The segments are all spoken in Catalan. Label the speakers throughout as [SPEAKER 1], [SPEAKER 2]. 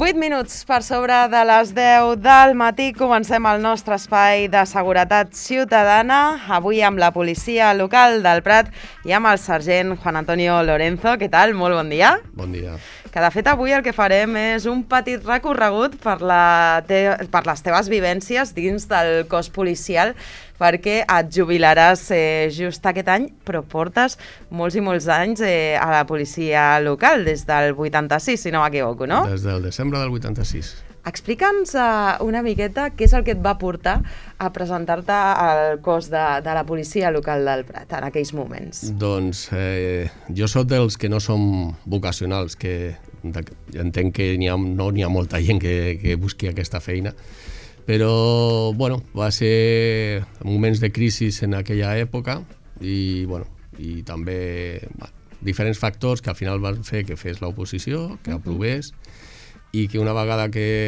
[SPEAKER 1] 8 minuts per sobre de les 10 del matí comencem el nostre espai de seguretat ciutadana, avui amb la policia local del Prat i amb el sergent Juan Antonio Lorenzo. Què tal? Molt bon dia.
[SPEAKER 2] Bon dia.
[SPEAKER 1] Que de fet avui el que farem és un petit recorregut per les teves vivències dins del cos policial, perquè et jubilaràs just aquest any, però portes molts i molts anys a la policia local, des del 86, si no m'equivoco, no?
[SPEAKER 2] Des del desembre del 86.
[SPEAKER 1] Explica'ns una miqueta què és el que et va portar a presentar-te al cos de la policia local del Prat en aquells moments.
[SPEAKER 2] Doncs jo soc dels que no som vocacionals, que entenc que no n'hi ha molta gent que busqui aquesta feina, però bueno, va ser moments de crisi en aquella època i també diferents factors que al final van fer que fes l'oposició, que aprovés, i que una vegada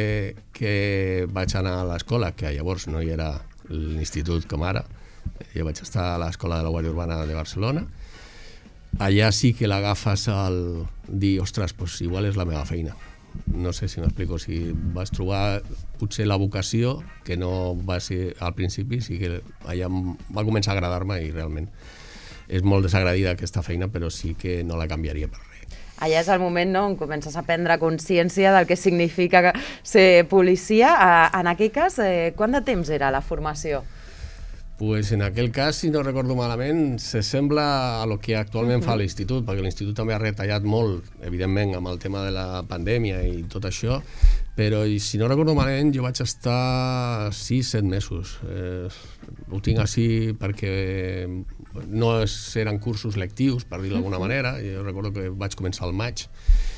[SPEAKER 2] que vaig anar a l'escola, que llavors no hi era l'institut com ara, jo vaig estar a l'escola de la Guàrdia Urbana de Barcelona, allà sí que l'agafes al dir, ostres, doncs igual és la meva feina. No sé si m'explico, si vas trobar potser la vocació, que no va ser al principi, sí que allà va començar a agradar-me i realment és molt desagradida aquesta feina, però sí que no la canviaria per res.
[SPEAKER 1] Allà és el moment, no?, on comences a prendre consciència del que significa ser policia. En aquell cas, quant de temps era la formació?
[SPEAKER 2] Pues en aquell cas, si no recordo malament, s'assembla a lo que actualment fa l'Institut, perquè l'Institut també ha retallat molt, evidentment, amb el tema de la pandèmia i tot això, però si no recordo malament jo vaig estar 6-7 mesos. Ho tinc així perquè no eren cursos lectius, per dir-ho d'alguna manera. Jo recordo que vaig començar al maig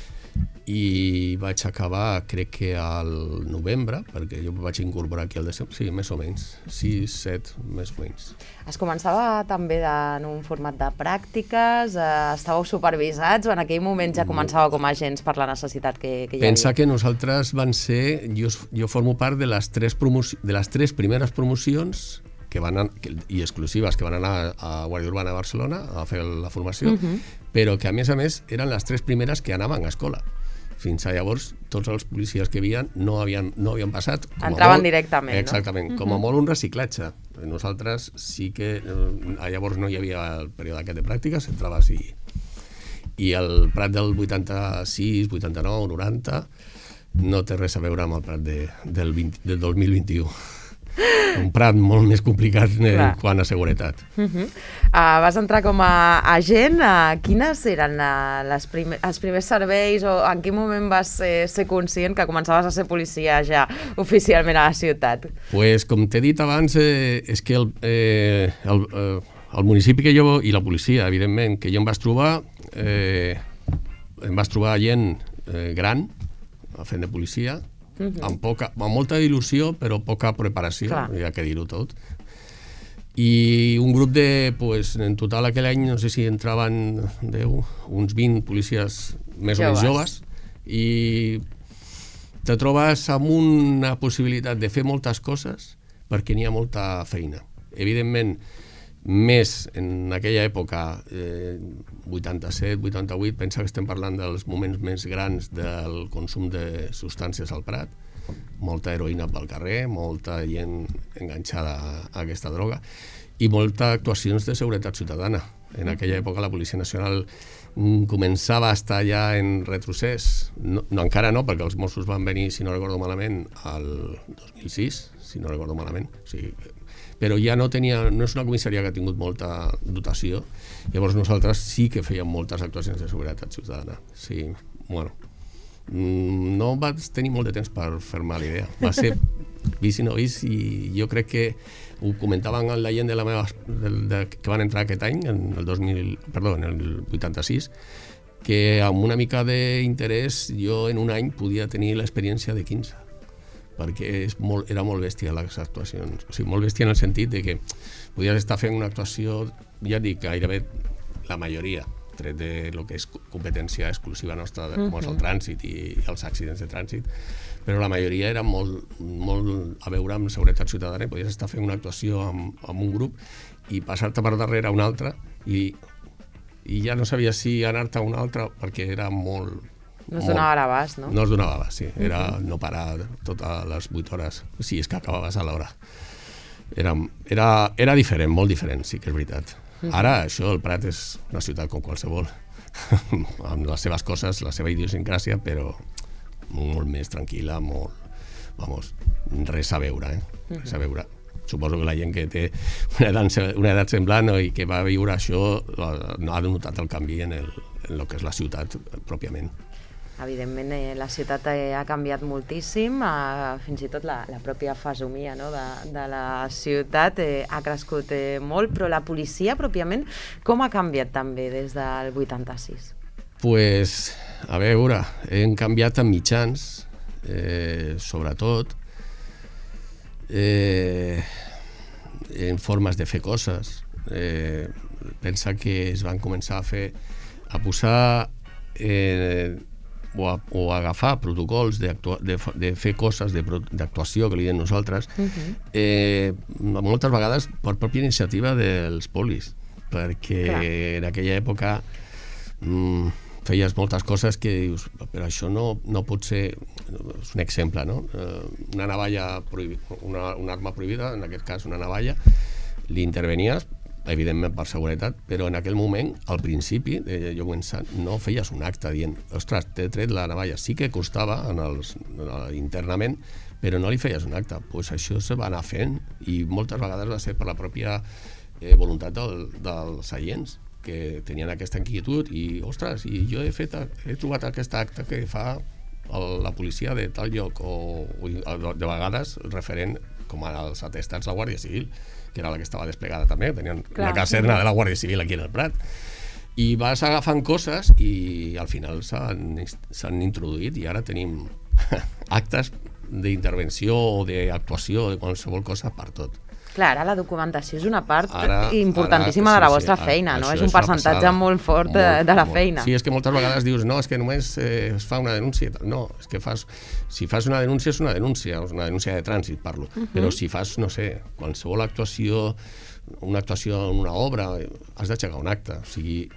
[SPEAKER 2] i vaig acabar, crec que al novembre, perquè jo vaig incorporar aquí al desembre, sí, més o menys, 6-7, més o menys.
[SPEAKER 1] Es començava també en un format de pràctiques, estàveu supervisats o en aquell moment ja començava com a agents per la necessitat que hi havia?
[SPEAKER 2] Pensa que nosaltres jo formo part de les tres primeres promocions i exclusives que van anar a Guàrdia Urbana de Barcelona a fer la formació, però que a més eren les 3 primeres que anaven a escola. Fins a llavors, tots els policies que hi havia no havien passat.
[SPEAKER 1] Entraven directament, no?
[SPEAKER 2] Exactament, com a molt un reciclatge. Nosaltres sí que llavors no hi havia el període aquest de pràctiques, entraves i el Prat del 86, 89, 90 no té res a veure amb el Prat del 2021. Un Prat molt més complicat quant a seguretat.
[SPEAKER 1] Vas entrar com a agent. Quines eren els primers serveis o en quin moment vas ser conscient que començaves a ser policia ja oficialment a la ciutat?
[SPEAKER 2] Pues, com t'he dit abans, és que el municipi que jo, i la policia, evidentment, que jo em vaig trobar gent gran fent de policia, amb molta il·lusió, però poca preparació, hi ha que dir-ho tot. I un grup en total aquell any, no sé si entraven uns 20 policies més o menys joves, i te trobes amb una possibilitat de fer moltes coses perquè n'hi ha molta feina. Evidentment, més en aquella època, 87, 88, pensa que estem parlant dels moments més grans del consum de substàncies al Prat, molta heroïna pel carrer, molta gent enganxada a aquesta droga i moltes actuacions de seguretat ciutadana. En aquella època la Policia Nacional començava a estar ja en retrocés, encara no, perquè els Mossos van venir, si no recordo malament, al 2006, si no recordo malament, o sigui, però ja no és una comissaria que ha tingut molta dotació, llavors nosaltres sí que fèiem moltes actuacions de seguretat ciutadana. Sí, bueno, no vaig tenir molt de temps per fer-me la idea, va ser vist i no vist, i jo crec que ho comentaven la gent que van entrar aquest any, en el 86, que amb una mica d'interès jo en un any podia tenir l'experiència de 15, perquè era molt bèstia les actuacions. O sigui, molt bèstia en el sentit de que podies estar fent una actuació, ja dic, gairebé la majoria, tret de lo que és competència exclusiva nostra, com és el trànsit i els accidents de trànsit, però la majoria era molt a veure amb seguretat ciutadana, i podies estar fent una actuació amb un grup i passar-te per darrere un altre i ja no sabies si anar-te a un altre perquè era molt
[SPEAKER 1] No es donava l'abast, no?
[SPEAKER 2] No es donava l'abast, sí. Era no parar totes les 8 hores, si és que acabaves a l'hora. Era diferent, molt diferent, sí que és veritat. Ara, això, el Prat és una ciutat com qualsevol, amb les seves coses, la seva idiosincràsia, però molt més tranquil·la, vamos, res a veure, res a veure. Suposo que la gent que té una edat semblant i que va viure això no ha notat el canvi en el que és la ciutat pròpiament.
[SPEAKER 1] Evidentment, la ciutat ha canviat moltíssim, fins i tot la pròpia fesomia de la ciutat ha crescut molt, però la policia pròpiament com ha canviat també des del 86?
[SPEAKER 2] Pues, a veure, hem canviat en mitjans, sobretot, en formes de fer coses. Pensa que es van començar a posar o agafar protocols de fer coses d'actuació, que li diem nosaltres, moltes vegades per pròpia iniciativa dels polis, perquè en aquella època feies moltes coses que dius, però això no pot ser, és un exemple, no? Una navalla, una arma prohibida, en aquest cas una navalla, li intervenies, evidentment per seguretat, però en aquell moment, al principi, jo començant, no feies un acte dient, ostres, t'he tret la navalla, sí que costava internament, però no li feies un acte. Doncs això se va anar fent i moltes vegades va ser per la pròpia voluntat dels agents, que tenien aquesta inquietud i, ostres, i jo he trobat aquest acte que fa la policia de tal lloc, o de vegades referent com als atestats de la Guàrdia Civil, que era la que estava desplegada també, tenien la caserna de la Guàrdia Civil aquí en el Prat, i vas agafant coses i al final s'han introduït i ara tenim actes d'intervenció o d'actuació de qualsevol cosa per tot.
[SPEAKER 1] Clar, ara la documentació és una part importantíssima de la vostra feina, no? És un percentatge molt fort de la feina.
[SPEAKER 2] Sí, és que moltes vegades dius, no, és que només es fa una denúncia. No, és que si fas una denúncia és una denúncia de trànsit, parlo. Però si fas, no sé, qualsevol actuació, una actuació en una obra, has d'aixecar un acte. O sigui,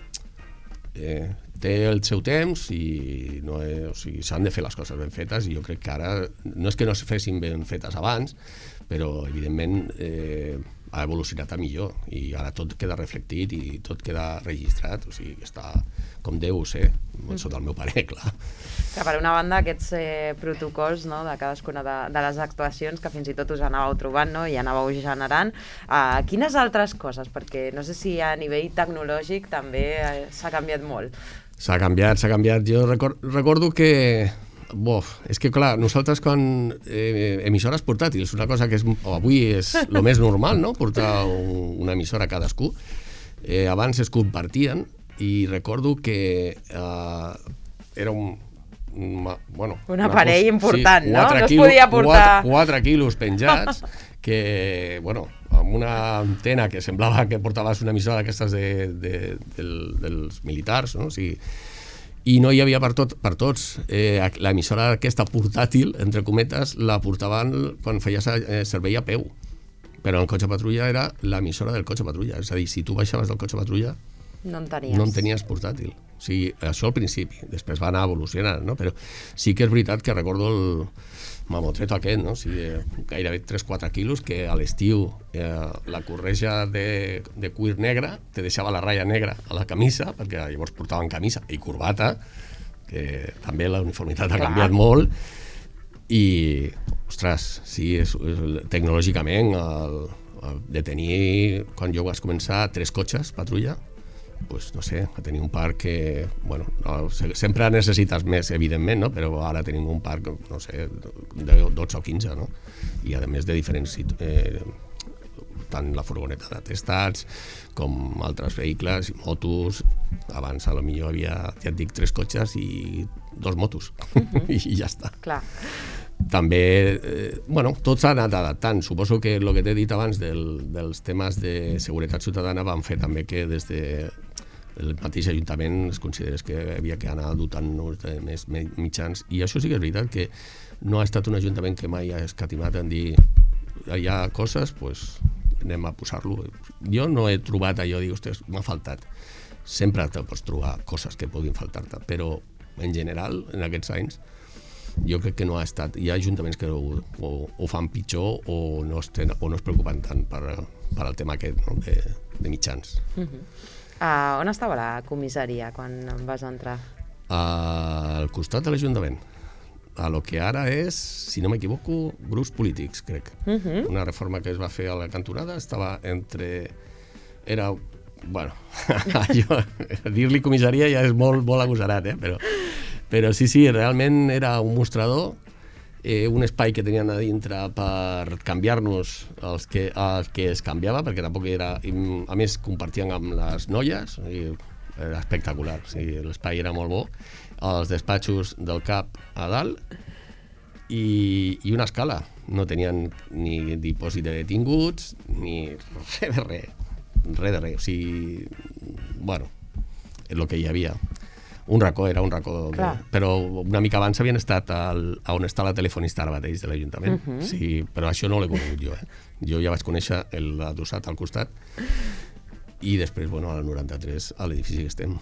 [SPEAKER 2] té el seu temps i s'han de fer les coses ben fetes, i jo crec que ara no és que no es fessin ben fetes abans, però evidentment ha evolucionat a millor i ara tot queda reflectit i tot queda registrat, o sigui, està com deu ser, sota el meu parer, clar.
[SPEAKER 1] Que per una banda aquests protocols de cadascuna de les actuacions que fins i tot us anàveu trobant i anàveu generant, quines altres coses? Perquè no sé si a nivell tecnològic també s'ha canviat molt.
[SPEAKER 2] S'ha canviat. Jo recordo que és que clar, nosaltres quan emissores portàtils, una cosa que avui és el més normal, no? Portar una emissora a cadascú, abans es compartien i recordo que era un
[SPEAKER 1] aparell important, no? No es podia portar
[SPEAKER 2] 4 quilos penjats que, amb una antena que semblava que portaves una emissora d'aquestes dels militars, no? O sigui, i no hi havia per tots. L'emissora aquesta portàtil, entre cometes, la portaven quan feies servei a peu, però el cotxe patrulla era l'emissora del cotxe patrulla, és a dir, si tu baixaves del cotxe patrulla no en tenies portàtil. O sigui, això al principi, després va anar evolucionant, no? Però sí que és veritat que recordo el mamotreto aquest, no? O sigui, gairebé 3-4 quilos, que a l'estiu la correja de cuir negre te deixava la ratlla negra a la camisa, perquè llavors portaven camisa i corbata, que també la uniformitat ha canviat molt, i, ostres, sí, tecnològicament, de tenir, quan jo vaig començar, 3 cotxes patrulla, doncs, no sé, a tenir un parc que, sempre necessites més, evidentment, no? Però ara tenim un parc, no sé, de 12 o 15, no? I a més de diferents, tant la furgoneta d'atestats com altres vehicles, motos. Abans a lo millor havia, ja et dic, 3 cotxes i 2 motos, i ja està.
[SPEAKER 1] Clar.
[SPEAKER 2] També, tot s'ha anat adaptant. Suposo que el que t'he dit abans dels temes de seguretat ciutadana van fer també que des del mateix Ajuntament es considerés que havia que anar dotant-nos de més mitjans, i això sí que és veritat que no ha estat un Ajuntament que mai ha escatimat en dir hi ha coses, doncs anem a posar-lo. Jo no he trobat allò, dic, ostres, m'ha faltat. Sempre te pots trobar coses que puguin faltar-te, però en general, en aquests anys, jo crec que no ha estat. Hi ha ajuntaments que ho fan pitjor o no es preocupen tant per al tema aquest, no? de mitjans.
[SPEAKER 1] On estava la comissaria quan vas entrar?
[SPEAKER 2] Al costat de l'Ajuntament, a lo que ara és, si no m'equivoco, grups polítics, crec. Una reforma que es va fer a la cantonada estava entre... Era... Bueno, dir-li comissaria ja és molt agosarat, però sí, realment era un mostrador, un espai que tenien a dintre per canviar-nos els que es canviava, perquè tampoc era... A més, compartien amb les noies, i era espectacular, o sigui, l'espai era molt bo, els despatxos del cap a dalt i una escala. No tenien ni dipòsit de detinguts, ni res de res. O sigui, bueno, és el que hi havia. Era un racó. Però una mica abans havien estat on està la telefonista ara mateix de l'Ajuntament. Sí, però això no l'he conegut jo. Jo ja vaig conèixer l'adossat al costat i després, al 93, a l'edifici que estem.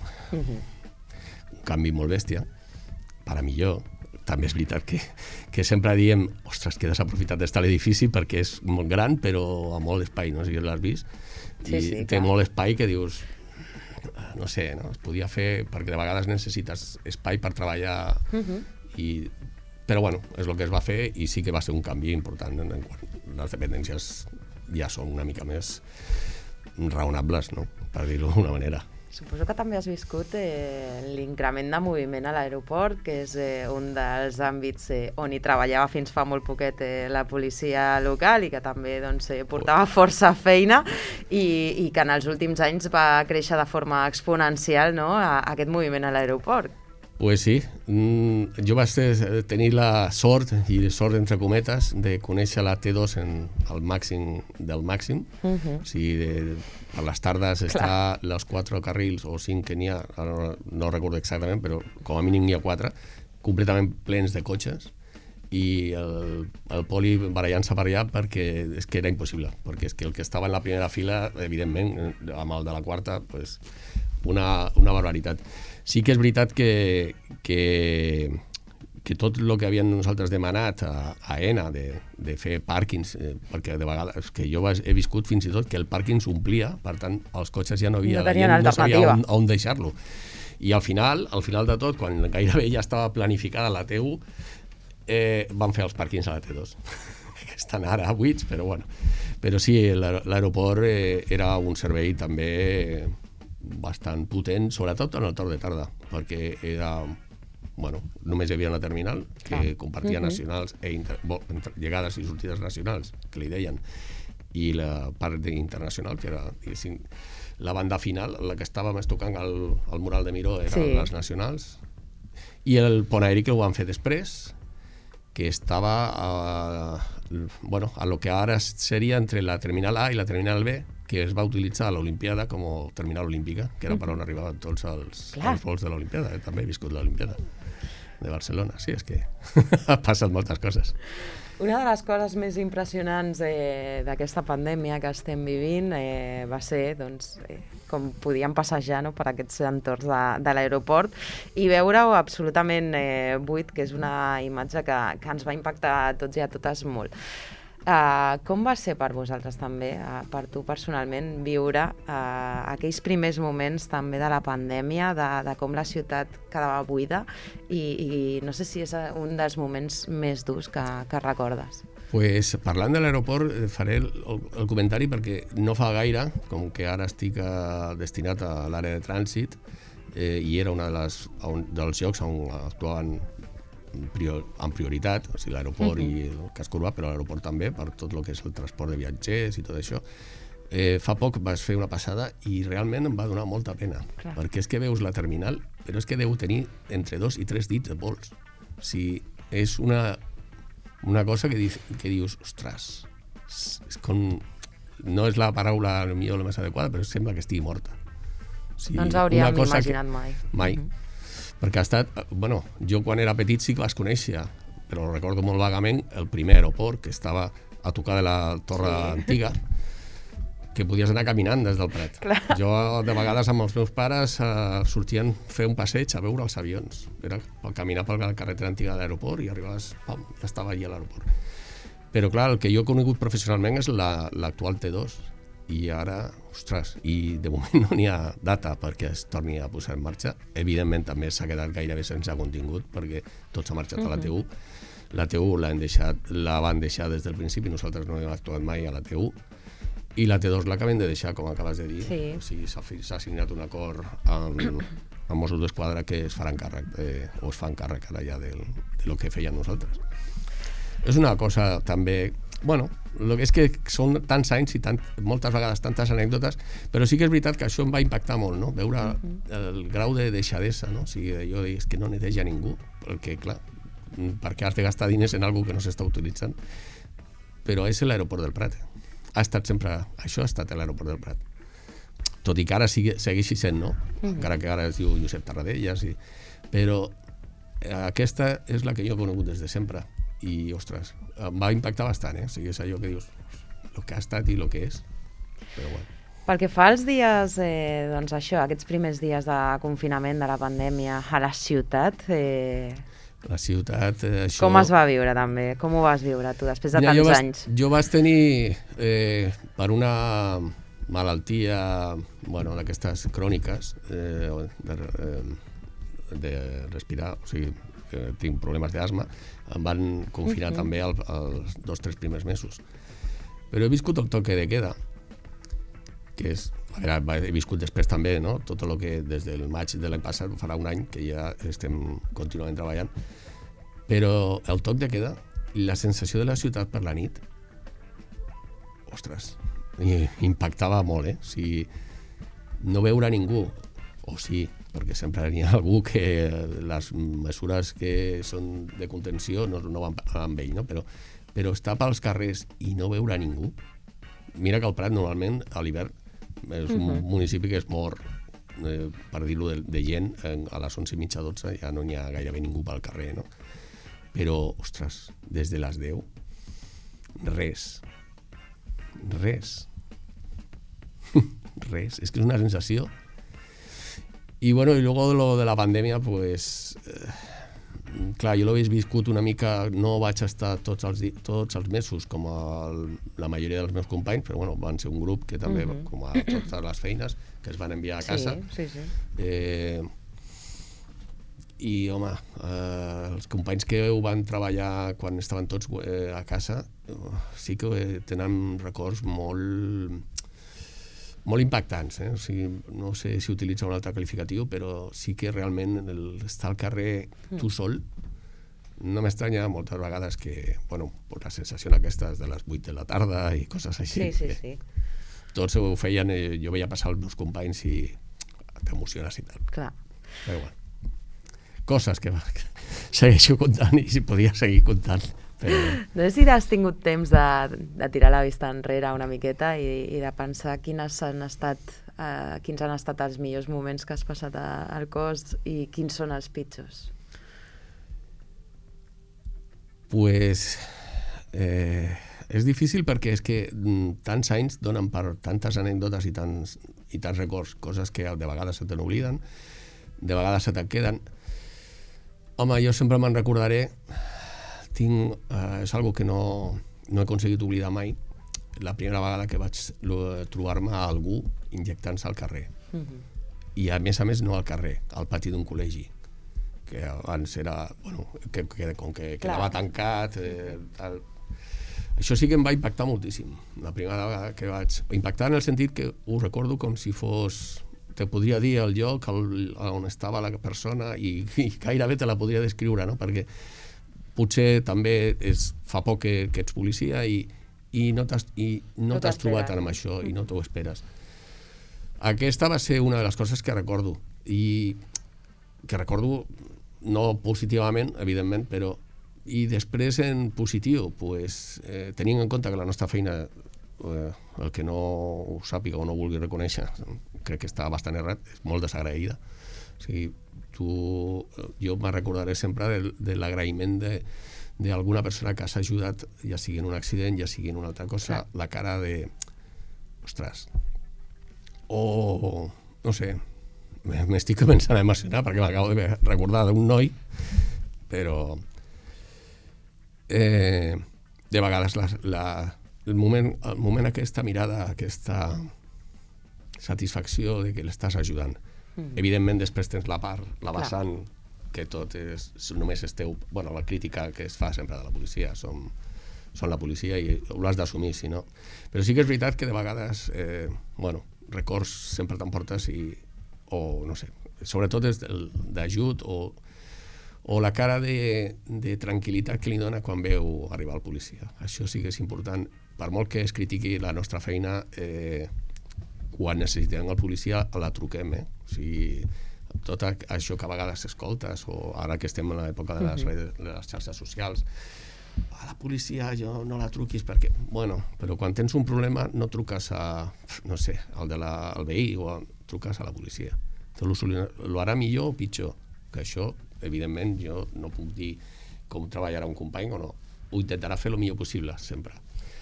[SPEAKER 2] Un canvi molt bèstia, per a millor. També és veritat que sempre diem, ostres, que desaprofitat d'estar a l'edifici perquè és molt gran, però amb molt espai, no sé si l'has vist. I té molt espai que dius, no sé, es podia fer, perquè de vegades necessites espai per treballar, però és el que es va fer i sí que va ser un canvi important en quan les dependències ja són una mica més raonables, no? Per dir-ho d'una manera.
[SPEAKER 1] Suposo que també has viscut l'increment de moviment a l'aeroport, que és un dels àmbits on hi treballava fins fa molt poquet la policia local i que també portava força feina i que en els últims anys va créixer de forma exponencial, no?, aquest moviment a l'aeroport.
[SPEAKER 2] Pues sí, jo vaig tenir la sort, i sort entre cometes, de conèixer la T2 al màxim del màxim. O sigui, per les tardes està els 4 carrils o 5 que n'hi ha, no recordo exactament, però com a mínim n'hi ha 4, completament plens de cotxes, i el poli barallant-se per allà perquè és que era impossible, perquè és que el que estava en la primera fila, evidentment, amb el de la quarta, pues, una barbaritat. Sí que és veritat que tot el que havíem nosaltres demanat a ENA de fer pàrquings, perquè de vegades que jo he viscut fins i tot que el pàrquing s'omplia, per tant els cotxes ja no havia, no sabia on deixar-lo. I al final de tot, quan gairebé ja estava planificada la T1, van fer els pàrquings a la T2, que estan ara buits, però bueno. Però sí, l'aeroport era un servei també bastant potent, sobretot en el torn de tarda, perquè era, només hi havia una terminal que compartia nacionals, llegades i sortides nacionals, que li deien, i la part internacional, que era, diguéssim, la banda final, la que estava més tocant al mural de Miró, eren les nacionals, i el pont aeri que ho van fer després, que estava a lo que ara seria entre la terminal A i la terminal B, que es va utilitzar a l'Olimpiada com a terminal olímpica, que era per on arribaven tots els vols de l'Olimpiada. També he viscut l'Olimpiada de Barcelona. Sí, és que ha passat moltes coses.
[SPEAKER 1] Una de les coses més impressionants d'aquesta pandèmia que estem vivint va ser com podíem passejar per aquests entorns de l'aeroport i veure-ho absolutament buit, que és una imatge que ens va impactar a tots i a totes molt. Com va ser per vosaltres també, per tu personalment, viure aquells primers moments també de la pandèmia, de com la ciutat quedava buida i no sé si és un dels moments més durs que recordes?
[SPEAKER 2] Pues, parlant de l'aeroport, faré el comentari perquè no fa gaire, com que ara estic destinat a l'àrea de trànsit i era un dels llocs on actuaven amb prioritat, o sigui, l'aeroport i el casc urbà, però l'aeroport també, per tot el que és el transport de viatgers i tot això. Fa poc vas fer una passada i realment em va donar molta pena, perquè és que veus la terminal, però és que deu tenir entre 2 i 3 dits de vols. O sigui, és una cosa que dius, ostres, és com... No és la paraula millor la més adequada, però sembla que estigui morta. O sigui,
[SPEAKER 1] no ens hauríem imaginat mai.
[SPEAKER 2] Mai. Perquè ha estat... jo quan era petit sí que vas conèixer, però recordo molt vagament el primer aeroport, que estava a tocar de la torre antiga, que podies anar caminant des del Prat.
[SPEAKER 1] Clar.
[SPEAKER 2] Jo, de vegades, amb els meus pares sortien a fer un passeig a veure els avions. Era caminar per la carretera antiga de l'aeroport i arribaves, pam, ja estava allà a l'aeroport. Però, clar, el que jo he conegut professionalment és l'actual T2. I ara, ostres, i de moment no n'hi ha data perquè es torni a posar en marxa. Evidentment també s'ha quedat gairebé sense contingut perquè tot s'ha marxat a la T1. La T1 la van deixar des del principi, nosaltres no hem actuat mai a la T1, i la T2 l'acabem de deixar, com acabes de dir.
[SPEAKER 1] Sí.
[SPEAKER 2] O sigui, s'ha signat un acord amb Mossos d'Esquadra que es faran càrrec, o es fan càrrec ara ja de lo que feien nosaltres. És una cosa també... Bueno, el que és que són tants anys i moltes vegades tantes anècdotes, però sí que és veritat que això em va impactar molt, no? Veure el grau de deixadesa, no? O sigui, jo dic, és que no neteja ningú, perquè, clar, perquè has de gastar diners en alguna que no s'està utilitzant. Però és l'aeroport del Prat. Això ha estat l'aeroport del Prat. Tot i que ara segueixi sent, no? Encara que ara es diu Josep Tarradellas, però aquesta és la que jo he conegut des de sempre. I, ostres, em va impactar bastant, O sigui, és allò que dius, el que ha estat i el que és. Però bueno.
[SPEAKER 1] Pel que fa als dies, doncs això, aquests primers dies de confinament de la pandèmia a la ciutat,
[SPEAKER 2] La ciutat, això...
[SPEAKER 1] com es va viure també? Com ho vas viure tu després de tants anys?
[SPEAKER 2] Jo vaig tenir, per una malaltia, bueno, d'aquestes cròniques, de respirar, o sigui, tinc problemes d'asma, em van confinar també els 2-3 primers mesos. Però he viscut el toque de queda, que és, he viscut després també, no? Tot el que des del maig de l'any passat, farà un any que ja estem continuament treballant, però el toc de queda i la sensació de la ciutat per la nit, ostres, impactava molt, O sigui, no veure ningú, o sí, perquè sempre hi ha algú que les mesures que són de contenció no van amb ell, no? Però estar pels carrers i no veure ningú. Mira que el Prat normalment a l'hivern és un municipi que es mor, per dir-ho, de gent, a les 11:30, 12 ja no hi ha gairebé ningú pel carrer, no? Però, ostres, des de les 10, res. Res. És que és una sensació. Y bueno, y luego lo de la pandèmia, pues, clar, jo l'he viscut una mica, no vaig estar tots els mesos com la majoria dels meus companys, però bueno, van ser un grup que també, com a totes les feines, que es van enviar a casa.
[SPEAKER 1] Sí.
[SPEAKER 2] I, home, els companys que ho van treballar quan estaven tots a casa, sí que tenen records molt impactants, O sigui, no sé si utilitza un altre qualificatiu, però sí que realment estar al carrer tu sol, no m'estranya moltes vegades que, bueno, la sensació aquesta de les 8 de la tarda i coses així.
[SPEAKER 1] Sí.
[SPEAKER 2] Tots ho feien, jo veia passar els meus companys i t'emociones i tal.
[SPEAKER 1] Clar.
[SPEAKER 2] Però bueno, coses que segueixo contant i si podia seguir contant. Però...
[SPEAKER 1] No sé si has tingut temps de tirar la vista enrere una miqueta i de pensar quins han estat els millors moments que has passat al cos i quins són els pitjors.
[SPEAKER 2] Pues és difícil perquè és que tants anys donen per tantes anècdotes i tants records, coses que de vegades se te n'obliden, de vegades se te'n queden. Home, jo sempre me'n recordaré, és algo que no he aconseguit oblidar mai, la primera vegada que vaig trobar-me a algú injectant-se al carrer. I a més no al carrer, al pati d'un col·legi, que abans era, bueno, com que quedava tancat, això sí que em va impactar moltíssim, la primera vegada que vaig impactar, en el sentit que ho recordo com si fos, te podria dir el lloc on estava la persona i gairebé te la podria descriure, no? Perquè potser també fa poc que ets policia i no t'has trobat amb això i no t'ho esperes. Aquesta va ser una de les coses que recordo, i que recordo no positivament, evidentment, però i després en positiu, tenint en compte que la nostra feina, el que no ho sàpiga o no vulgui reconèixer, crec que està bastant errat, és molt desagraïda. O sigui, jo me'n recordaré sempre de l'agraïment d'alguna persona que has ajudat, ja sigui en un accident, ja sigui en una altra cosa, la cara de... ostres, o no sé, m'estic començant a emocionar perquè m'acabo de recordar d'un noi, però de vegades el moment aquesta mirada, aquesta satisfacció de que l'estàs ajudant. Evidentment després tens la part, la vessant, que tot és, només esteu, bueno, la crítica que es fa sempre de la policia, són la policia i ho has d'assumir, si no. Però sí que és veritat que de vegades, bueno, records sempre t'emportes o no sé, sobretot és d'ajut o la cara de tranquil·litat que li dona quan veu arribar el policia. Això sí que és important. Per molt que es critiqui la nostra feina, quan necessitem el policia la truquem, O sigui, tot això que a vegades escoltes, o ara que estem en l'època de les xarxes socials, a la policia jo no la truquis perquè... Bueno, però quan tens un problema no truques a, no sé, al veí o truques a la policia. Lo harà millor o pitjor, que això, evidentment, jo no puc dir com treballarà un company o no. Ho intentarà fer el millor possible, sempre.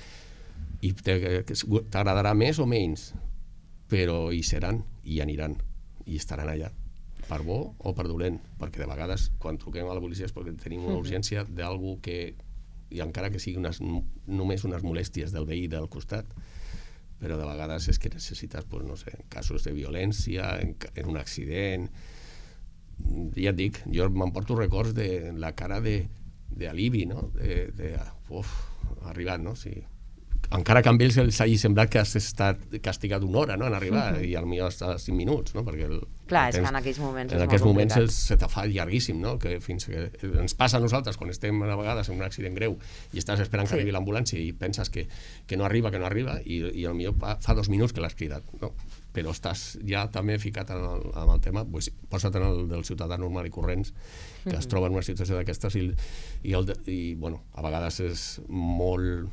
[SPEAKER 2] I t'agradarà més o menys, però hi seran, i aniran, i estaran allà, per bo o per dolent, perquè de vegades quan truquem a la policia és perquè tenim una urgència d'algú que, i encara que sigui només unes molèsties del veí del costat, però de vegades és que necessites, no sé, casos de violència, en un accident. Ja et dic, jo m'emporto records de la cara d'alivi, no? Ha arribat, no? Sí. Encara que amb ells els hagi semblat que has estat castigat una hora, no?, en arribar, i potser hasta 5 minuts, no?, perquè
[SPEAKER 1] clar, és que en aquells moments és molt complicat.
[SPEAKER 2] Se te fa llarguíssim, no?, que fins que ens passa a nosaltres quan estem a vegades en un accident greu i estàs esperant que arribi l'ambulància i penses que no arriba, i potser fa 2 minuts que l'has cridat, no? Però estàs ja també ficat en el tema, posa't en el del ciutadà normal i corrents, que es troba en una situació d'aquestes i bueno, a vegades és molt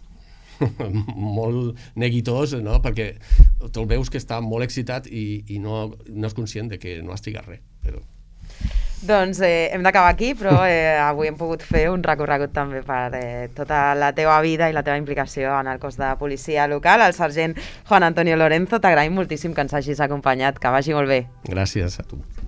[SPEAKER 2] neguitós, no?, perquè te'l veus que està molt excitat i no és conscient de que no has trigat res.
[SPEAKER 1] Doncs hem d'acabar aquí, però avui hem pogut fer un recorregut també per tota la teva vida i la teva implicació en el cos de policia local. El sergent Juan Antonio Lorenzo, t'agraïm moltíssim que ens hagis acompanyat, que vagi molt bé.
[SPEAKER 2] Gràcies a tu.